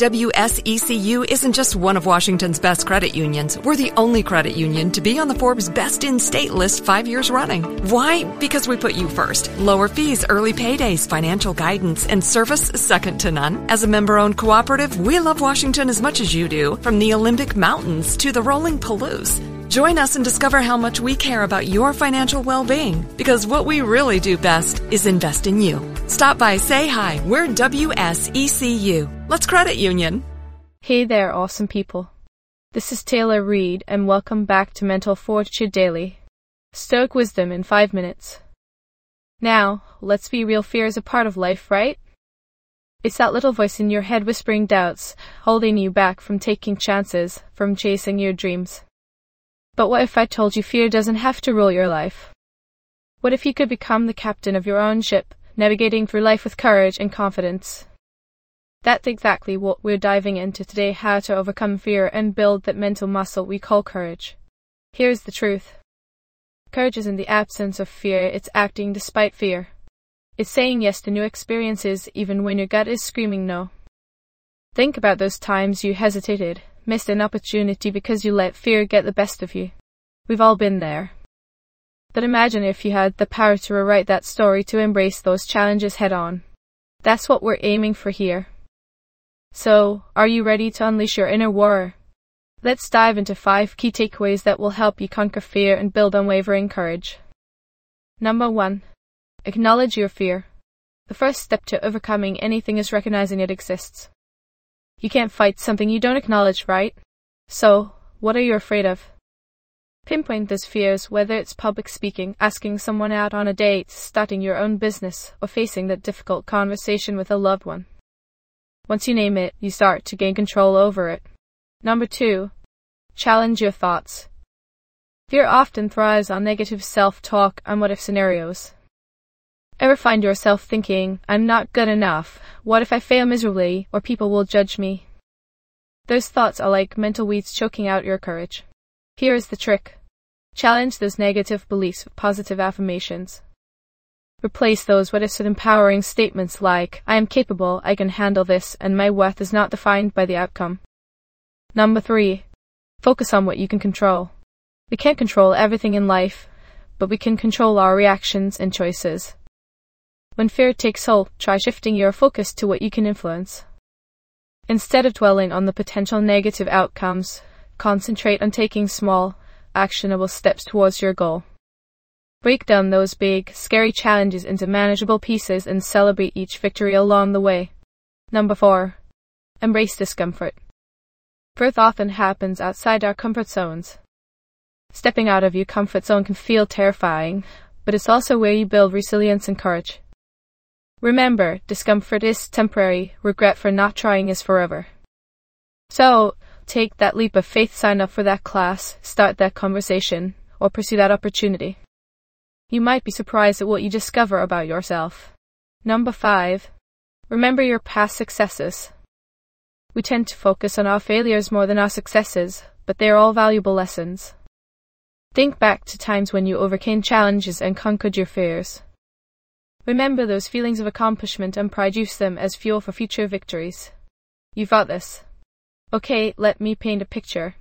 WSECU isn't just one of Washington's best credit unions. We're the only credit union to be on the Forbes Best in State list 5 years running. Why? Because we put you first. Lower fees, early paydays, financial guidance, and service second to none. As a member-owned cooperative, we love Washington as much as you do, from the Olympic Mountains to the rolling Palouse. Join us and discover how much we care about your financial well-being, because what we really do best is invest in you. Stop by, say hi. We're WSECU. Let's credit union. Hey there, awesome people. This is Taylor Reed, and welcome back to Mental Fortitude Daily. Stoic wisdom in 5 minutes. Now, let's be real, fear is a part of life, right? It's that little voice in your head whispering doubts, holding you back from taking chances, from chasing your dreams. But what if I told you fear doesn't have to rule your life? What if you could become the captain of your own ship, navigating through life with courage and confidence? That's exactly what we're diving into today: how to overcome fear and build that mental muscle we call courage. Here's the truth. Courage isn't the absence of fear, it's acting despite fear. It's saying yes to new experiences even when your gut is screaming no. Think about those times you hesitated, missed an opportunity because you let fear get the best of you. We've all been there. But imagine if you had the power to rewrite that story, to embrace those challenges head on. That's what we're aiming for here. So, are you ready to unleash your inner warrior? Let's dive into 5 key takeaways that will help you conquer fear and build unwavering courage. Number 1. Acknowledge your fear. The first step to overcoming anything is recognizing it exists. You can't fight something you don't acknowledge, right? So, what are you afraid of? Pinpoint those fears, whether it's public speaking, asking someone out on a date, starting your own business, or facing that difficult conversation with a loved one. Once you name it, you start to gain control over it. Number 2. Challenge your thoughts. Fear often thrives on negative self-talk and what-if scenarios. Ever find yourself thinking, I'm not good enough, what if I fail miserably, or people will judge me? Those thoughts are like mental weeds choking out your courage. Here is the trick. Challenge those negative beliefs with positive affirmations. Replace those what ifs with empowering statements like, I am capable, I can handle this, and my worth is not defined by the outcome. Number 3. Focus on what you can control. We can't control everything in life, but we can control our reactions and choices. When fear takes hold, try shifting your focus to what you can influence. Instead of dwelling on the potential negative outcomes, concentrate on taking small, actionable steps towards your goal. Break down those big, scary challenges into manageable pieces and celebrate each victory along the way. Number 4. Embrace discomfort. Growth often happens outside our comfort zones. Stepping out of your comfort zone can feel terrifying, but it's also where you build resilience and courage. Remember, discomfort is temporary, regret for not trying is forever. So, take that leap of faith, sign up for that class, start that conversation, or pursue that opportunity. You might be surprised at what you discover about yourself. Number 5. Remember your past successes. We tend to focus on our failures more than our successes, but they are all valuable lessons. Think back to times when you overcame challenges and conquered your fears. Remember those feelings of accomplishment and pride, use them as fuel for future victories. You've got this. Okay, let me paint a picture.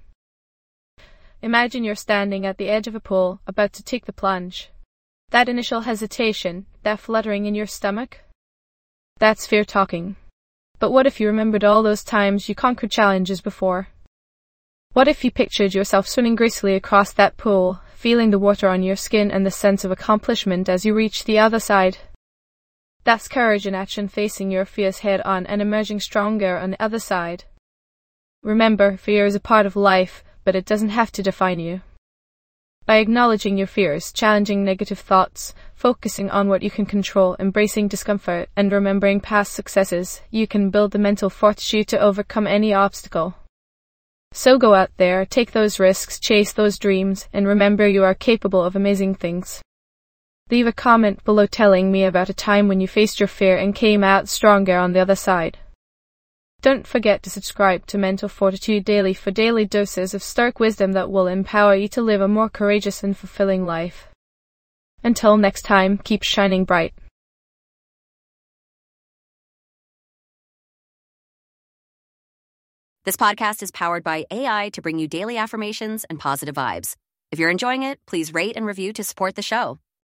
Imagine you're standing at the edge of a pool, about to take the plunge. That initial hesitation, that fluttering in your stomach, that's fear talking. But what if you remembered all those times you conquered challenges before? What if you pictured yourself swimming gracefully across that pool, feeling the water on your skin and the sense of accomplishment as you reach the other side? That's courage in action, facing your fears head on and emerging stronger on the other side. Remember, fear is a part of life, but it doesn't have to define you. By acknowledging your fears, challenging negative thoughts, focusing on what you can control, embracing discomfort, and remembering past successes, you can build the mental fortitude to overcome any obstacle. So go out there, take those risks, chase those dreams, and remember you are capable of amazing things. Leave a comment below telling me about a time when you faced your fear and came out stronger on the other side. Don't forget to subscribe to Mental Fortitude Daily for daily doses of stoic wisdom that will empower you to live a more courageous and fulfilling life. Until next time, keep shining bright. This podcast is powered by AI to bring you daily affirmations and positive vibes. If you're enjoying it, please rate and review to support the show.